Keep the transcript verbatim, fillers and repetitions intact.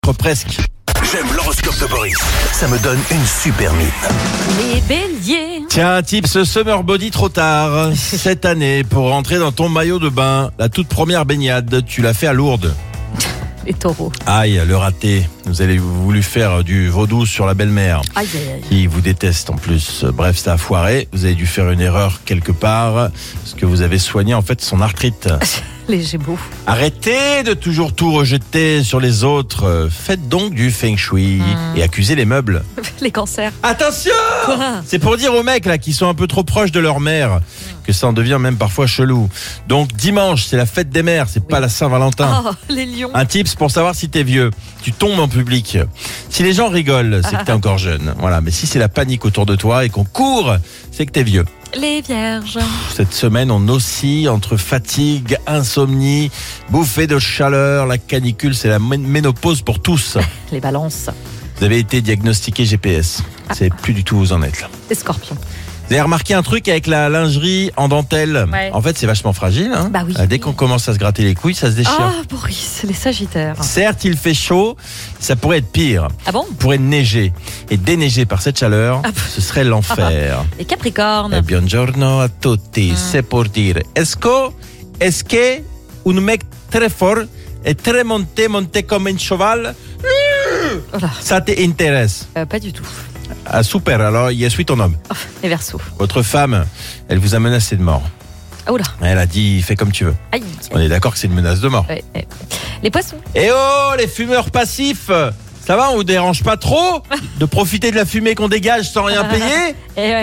presque. J'aime l'horoscope de Boris. Ça me donne une super mine. Les béliers. Tiens, un tips summer body trop tard. Cette année, pour rentrer dans ton maillot de bain, la toute première baignade, tu l'as fait à Lourdes. Les taureaux. Aïe, le raté. Vous avez voulu faire du vaudou sur la belle-mère, Aïe, aïe, aïe. qui vous déteste en plus. Bref, ça a foiré. Vous avez dû faire une erreur quelque part, parce que vous avez soigné en fait son arthrite. Les gémeaux. Arrêtez de toujours tout rejeter sur les autres. Faites donc du feng shui et accusez les meubles. Les cancers. Attention! Quoi? C'est pour dire aux mecs là qui sont un peu trop proches de leur mère que ça en devient même parfois chelou. Donc dimanche, c'est la fête des mères, c'est pas la Saint-Valentin. Oh, les lions. Un tips pour savoir si t'es vieux. Tu tombes en public. Si les gens rigolent, c'est que t'es encore jeune. Voilà. Mais si c'est la panique autour de toi et qu'on court, c'est que t'es vieux. Les vierges. Cette semaine, on oscille entre fatigue, insomnie, bouffée de chaleur. La canicule, c'est la mé- ménopause pour tous. Les balances. Vous avez été diagnostiqué G P S. C'est plus du tout où vous en êtes là. Les scorpions. Vous avez remarqué un truc avec la lingerie en dentelle? Ouais. En fait, c'est vachement fragile. Hein. Bah oui. Dès qu'on commence à se gratter les couilles, ça se déchire. Ah, Boris, les sagittaires. Certes, il fait chaud, ça pourrait être pire. Ah bon? Il pourrait neiger. Et déneiger par cette chaleur, Ah. ce serait l'enfer. Les capricornes. Eh, buongiorno a tutti. C'est pour dire, est-ce que, est-ce que un mec très fort et très monté, monté comme un cheval, Oh là. ça t'intéresse? Euh, pas du tout. Ah, super, alors il est ton homme. Oh, les versos. Votre femme, elle vous a menacé de mort. Oh là. Elle a dit, fais comme tu veux. Aïe. On est d'accord que c'est une menace de mort. Ouais, ouais. Les poissons. Eh oh, les fumeurs passifs, ça va, on vous dérange pas trop de profiter de la fumée qu'on dégage sans rien payer? Et ouais.